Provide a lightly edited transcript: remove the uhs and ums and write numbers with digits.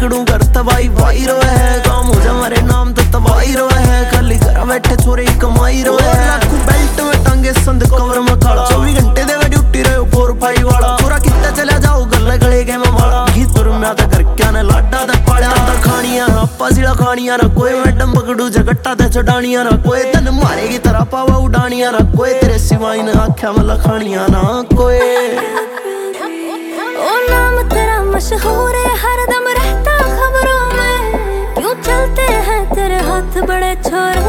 बिगड़ू कर तबाही भाई रोए है, काम हो जा हमारे नाम तो तबाही रोए है, खाली घर बैठे छोरे कमाई रोए है, लाखों बेल्ट में टांगे संद कवर में काला, 24 घंटे देवे ड्यूटी रहे 4-5 वाला, छोरा कितना चला जाओ गले गले के में वाला, गीत तुर में आता घर क्या ने लाडा दा पाड़ा दा खानियां आपा सिला खानियां ना, कोई मैडम पकड़ू जगट्टा ते चढ़ानियां ना, कोई तन मारेगी तरह पावा उड़ानियां ना, कोई तेरे सिवाय न आख्या में लखानियां ना कोई। ओ नाम तेरा मशहूर है, हरदम रहता खबरों में, क्यों चलते हैं तेरे हाथ बड़े छोरे।